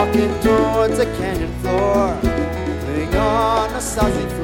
walking towards a canyon floor, laying on a salty